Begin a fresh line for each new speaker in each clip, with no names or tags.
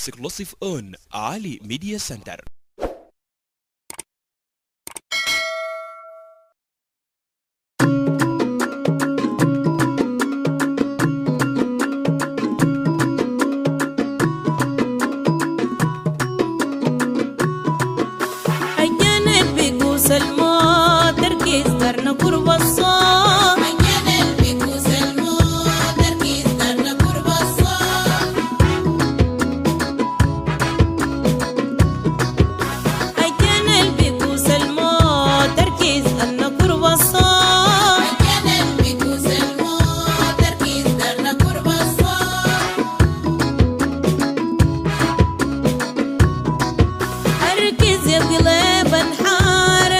exclusive on Ali Media Center.
الموت تركيز درنا قرب الصوت
عجل البكوس الموت تركيز درنا قرب الصوت
عجل البكوس الموت تركيز درنا قرب الصوت
عجل البكوس الموت تركيز درنا قرب الصوت
أركز يا قلب انحار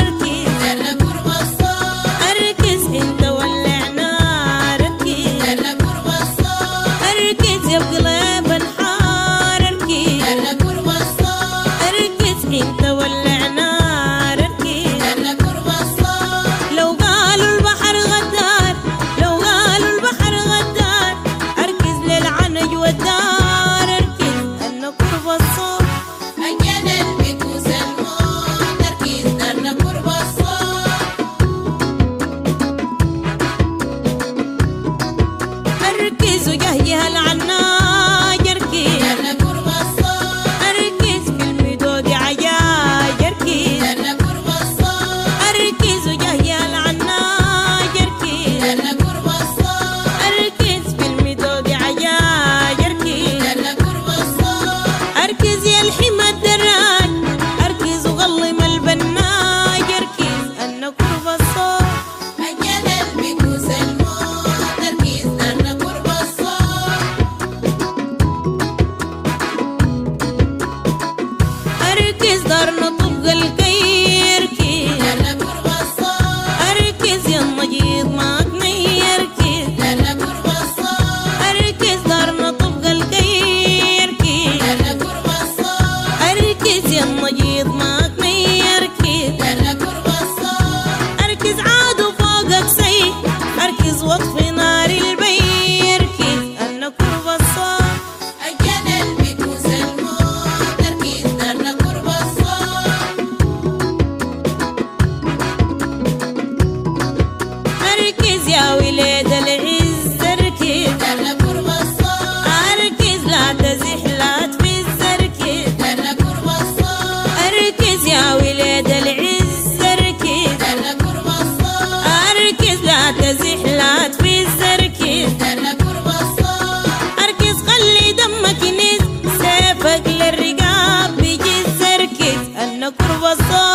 يا ولاد العز اركز
درنا قرب الصوت
اركز لا تزح لا تفز اركز
درنا قرب الصوت
اركز يا ولاد العز اركز
درنا قرب الصوت
اركز لا تزح لا تفز اركز
درنا قرب الصوت
اركز خلي دمك ينز سيفك للرقاب بيجز اركز أنا قرب الصوت